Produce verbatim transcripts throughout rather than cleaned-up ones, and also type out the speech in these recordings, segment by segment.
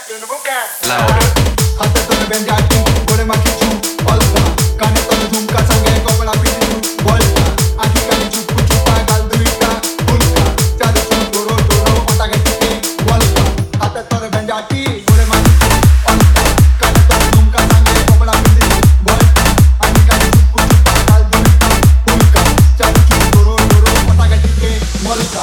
Louder. Hatta tone benjati, gore makichu, olta. Kane tone dhumka sange kopla pichu, bolta. Aki kane chupu chupa gal duita, ulka. Charu chu doro doro mata gati, olta. Hatta tone benjati, gore makichu, olta. Kane tone dhumka sange kopla pichu, bolta. Aki kane chupu chupa gal duita, ulka. Charu chu doro doro mata gati, olta.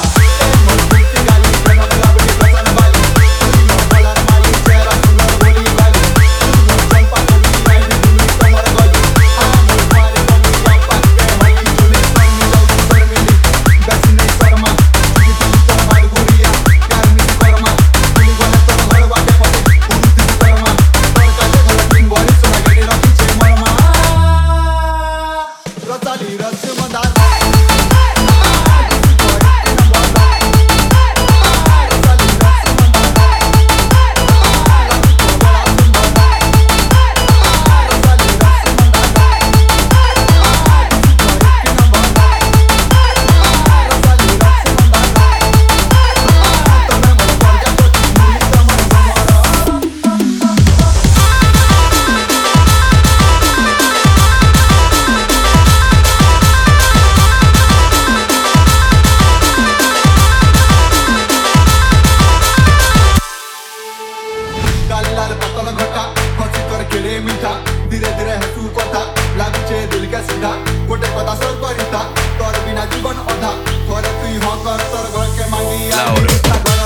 धीरे धीरे हसू कथा लागुचे दिल के सीधा गोटे पता सब करिता तोर बिना जीवन अधा थोड़े तू हाँ कर तोर घर के मांगी